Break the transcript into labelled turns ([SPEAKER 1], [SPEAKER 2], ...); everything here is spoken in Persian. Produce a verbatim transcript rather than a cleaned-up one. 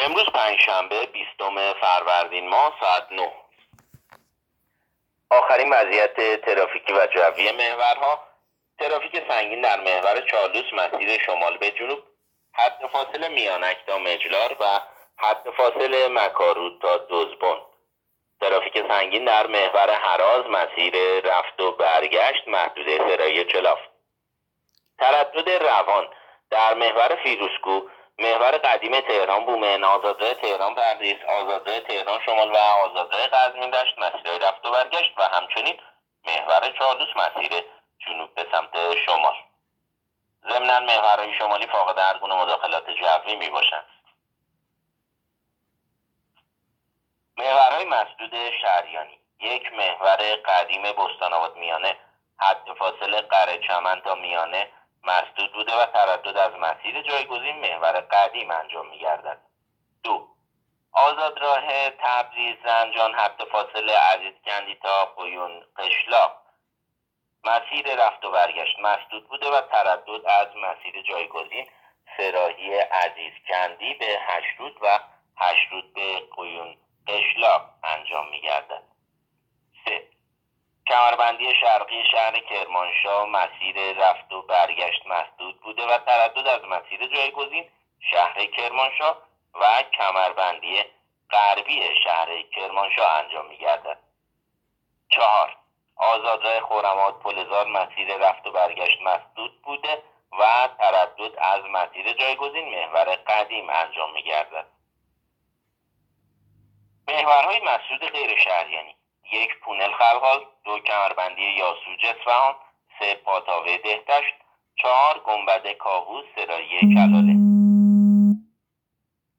[SPEAKER 1] امروز پنجشنبه بیستم فروردین ماه ساعت نه. آخرین وضعیت ترافیکی و جوی محورها: ترافیک سنگین در محور چالوس مسیر شمال به جنوب، حد فاصله میانک تا مجلار و حد فاصله مکارود تا دزبند. ترافیک سنگین در محور هراز مسیر رفت و برگشت محدوده سرایی چلاف. تردد روان در محور فیروزکوه، محور قدیم تهران بومهن، آزادراه تهران پردیس، آزادراه تهران شمال و آزادراه قزوین دشت مسیر رفت و برگشت و همچنین محور چالوس مسیر جنوب به سمت شمال. ضمناً محورهای شمالی فاقد هر گونه مداخلات جوی می باشند. محورهای مسدود شهریانی: یک، محور قدیم بستان‌آباد میانه، حد فاصله قره چمن تا میانه مسدود بوده و تردد از مسیر جایگزین محور قدیم انجام می‌گردد. دو، آزادراه تبریز زنجان، حد فاصله عزیزکندی تا قیون قشلاق مسیر رفت و برگشت مسدود بوده و تردد از مسیر جایگزین سراحی عزیزکندی به هشترود و هشترود به قیون قشلاق انجام می‌گردد. سه، کمربندی شرقی شهر کرمانشاه مسیر رفت و برگشت مسدود بوده و تردد از مسیر جایگزین شهر کرمانشاه و کمربندی غربی شهر کرمانشاه انجام می‌گردد. چهار، آزادراه خرم‌آباد پلزار مسیر رفت و برگشت مسدود بوده و تردد از مسیر جایگزین محور قدیم انجام می‌گردد. محورهای مسدود غیر شهریانی: یک، پونل خلخال، دو، کمربندی یاسوج اصفهان، سه، پاتاوه دهتشت، چهار، گنبد کاووس سرایی کلاله.